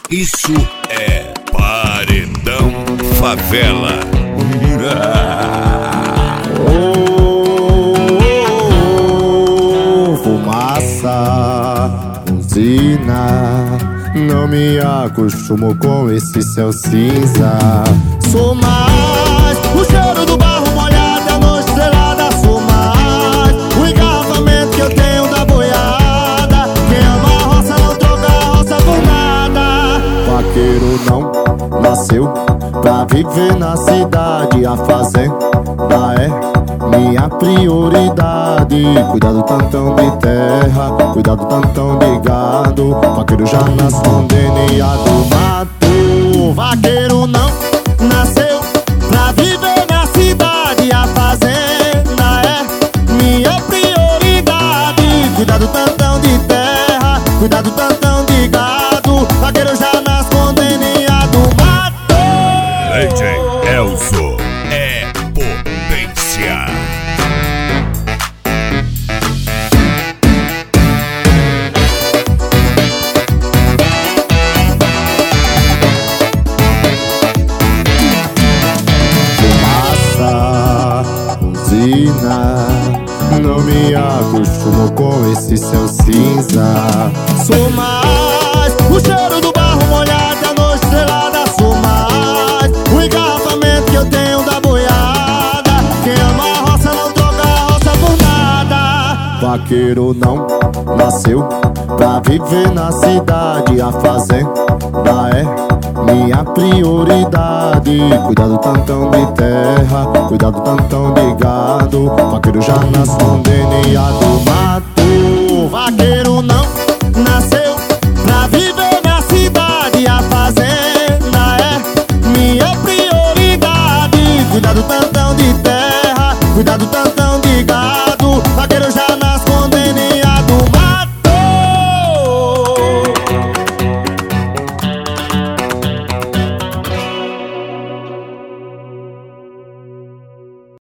Isso é Paredão Favela. Fumaça, usina, não me acostumo com esse céu cinza. Sou mais o cheiro do barro molhado, a noite estrelada. Sou mais o engarrafamento que eu tenho da boiada. Quem ama a roça não troca a roça por nada. Vaqueiro não nasceu pra viver na cidade. A fazenda é minha prioridade. Cuidado tantão de terra, cuidado tantão de gado. Vaqueiro já nasce com DNA do mato. Vaqueiro não nasceu pra viver na cidade. A fazenda é minha prioridade. Cuidado tantão de terra, cuidado tantão de gado. Vaqueiro já nasce com DNA do mato. DJ Elzo é potência. Não me acostumo com esse céu cinza. Sou mais o cheiro do barro molhado, a noite estrelada. Sou mais o engarrafamento que eu tenho da boiada. Quem ama a roça não troca a roça por nada. Vaqueiro não nasceu pra viver na cidade. A fazenda é minha prioridade. Cuidado tantão de terra, cuidado tantão de gado. Vaqueiro já nasce com DNA do mato. Vaqueiro não